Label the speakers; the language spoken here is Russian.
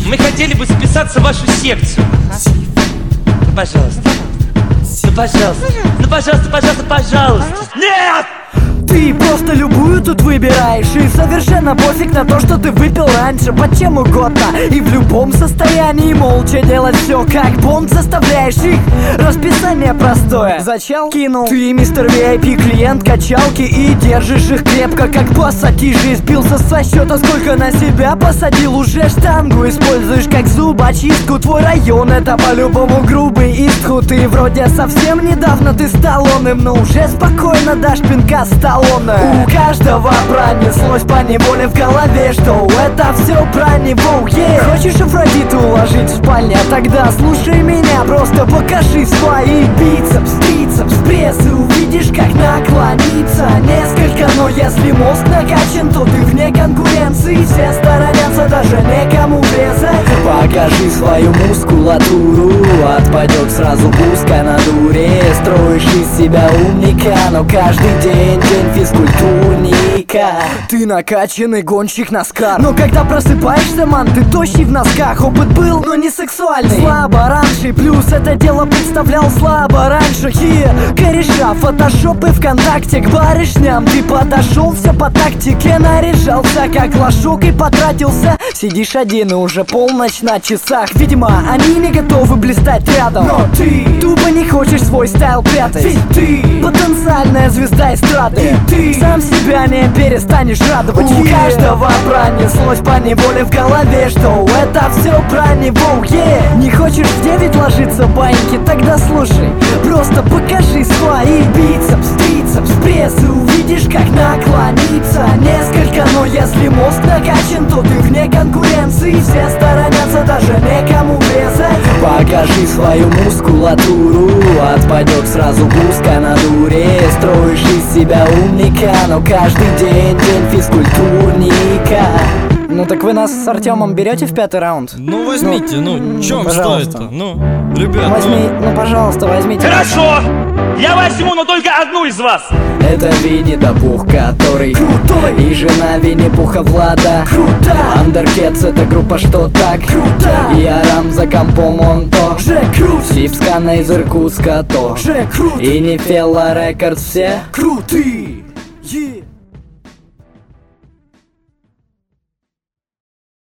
Speaker 1: Мы хотели бы записаться в вашу секцию. Ну, пожалуйста. Ну, пожалуйста. Ну, пожалуйста, пожалуйста, пожалуйста. Нет!
Speaker 2: Ты просто любую тут выбираешь, и совершенно пофиг на то, что ты выпил раньше. Под чем угодно и в любом состоянии молча делать все, как Бонд. Заставляешь их, расписание простое. Зачал? Кинул. Ты мистер VIP, клиент качалки, и держишь их крепко, как пассатижи. Сбился со счета, сколько на себя посадил. Уже штангу используешь как зубочистку. Твой район — это по-любому грубый исход. Ты вроде совсем недавно ты Сталлоне, но уже спокойно дашь пинка Сталлоне. У каждого пронеслось по неволе в голове, что это все про него, Хочешь Афродиту уложить в спальне? Тогда слушай меня, просто покажи свои бицепс, трицепс, пресс, и увидишь, как наклониться несколько. Но если мозг накачан, то ты вне конкуренции. Все сторонятся, даже некому врезать. Покажи свою мускулатуру, отпадет сразу пускай на дуре. Строишь из себя умника, но каждый день физкультурника. Ты накачанный гонщик Наскар, но когда просыпаешься, ман, ты тощий в носках. Опыт был, но не сексуальный. Слабо раньше, плюс это дело представлял слабо раньше. Кореша, фотошоп и ВКонтакте. К барышням ты подошел, все по тактике. Наряжался как лошок и потратился. Сидишь один и уже полночь на часах. Видимо, они не готовы блистать рядом, но ты тупо не хочешь свой стайл прятать. Ведь ты потенциальная звезда эстрады. Ты сам себя не перестанешь радовать. У каждого пронеслось по неволе в голове, что это все про него, Не хочешь в 9 ложиться в баиньки? Тогда слушай, просто покажи свои бицепс, трицепс, пресс, и увидишь, как наклониться несколько. Но если мозг накачан, то ты вне конкуренции. Все сторонятся, даже некому врезать. Покажи свою мускулатуру, отпадет сразу пускай на дуре. Строишь из себя умника, но каждый день физкультурника. Ну так вы нас с Артемом берете в 5-й раунд?
Speaker 3: Ну возьмите, ну чё
Speaker 2: пожалуйста.
Speaker 3: что это? Ну, ребят,
Speaker 2: Возьми, ну пожалуйста, возьмите.
Speaker 1: Хорошо! Я возьму, но только одну из вас!
Speaker 2: Это Винни-да-Пух, который крутой, и жена Винни-Пуха Влада крута. Андеркетс — это группа что так крута. И Арам за компом он то же крут. Сипскана из Иркутска то же крут. И Нефела Рекордс все крутые.